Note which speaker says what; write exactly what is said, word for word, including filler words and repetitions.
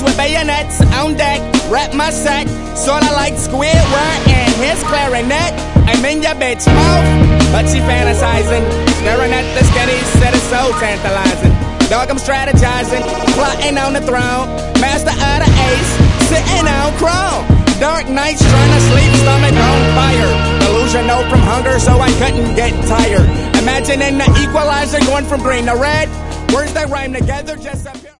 Speaker 1: with bayonets on deck, rep my set, sorta like Squidward and his clarinet. I'm in your bitch mouth, but she fantasizing, staring at the skinny, said it's so tantalizing. Dog, I'm strategizing, plotting on the throne, master of the ace, sitting on chrome. Dark nights trying to sleep, stomach on fire. Delusional from hunger, so I couldn't get tired. Imagining the equalizer going from green to red. Words that rhyme together just appear.